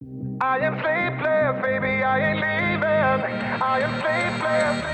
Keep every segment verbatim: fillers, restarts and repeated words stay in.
I am sleepless, baby, I ain't leaving. I am sleepless.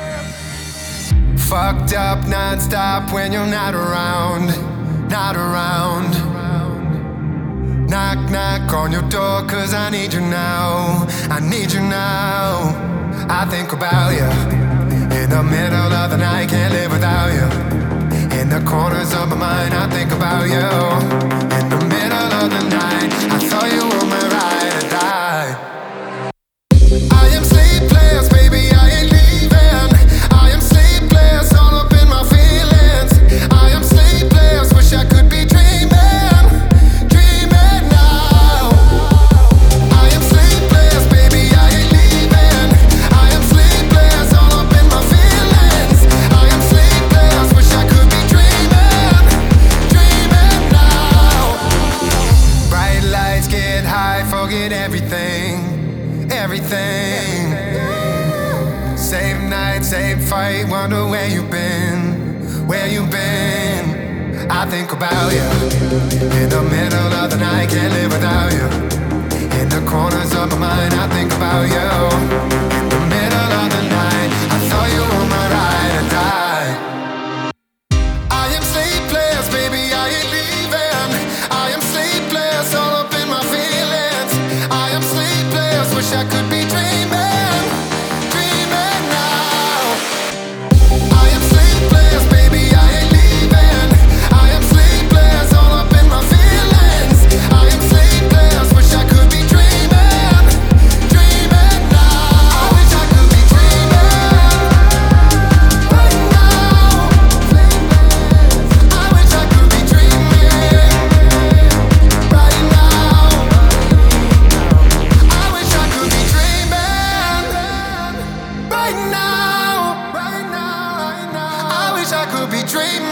Fucked up non-stop when you're not around, not around. Knock, knock on your door, cause I need you now, I need you now. I think about you, in the middle of the night, can't live without you. In the corners of my mind, I think about you. In the middle of the night, I thought you were my ride or die. I am sleepless, baby, I ain't leaving. I am sleepless, all up in my feelings. I am sleepless, wish I could be dreaming, dreaming now. I am sleepless, baby, I ain't leaving. I am sleepless, all up in my feelings. I am sleepless, wish I could be dreaming, dreaming now. Bright lights get high, forget everything, everything. Same night, same fight, wonder where you've been, where you've been. I think about you, in the middle of the night, can't live without you. In the corners of my mind, I think about you. In the middle of the night, I thought you were my ride or die. I am sleepless, baby, I ain't leaving. I am sleepless, all up in my feelings. I am sleepless, wish I could be dreaming, dreaming now. I am sleepless, baby, I ain't leaving. I am sleepless, all up in my feelings. I am sleepless, wish I could be dreaming, dreaming now. I wish I could be dreaming right now. I wish I could be dreaming right now. I wish I could be dreaming right now, right now, right now. I wish I could be dreaming.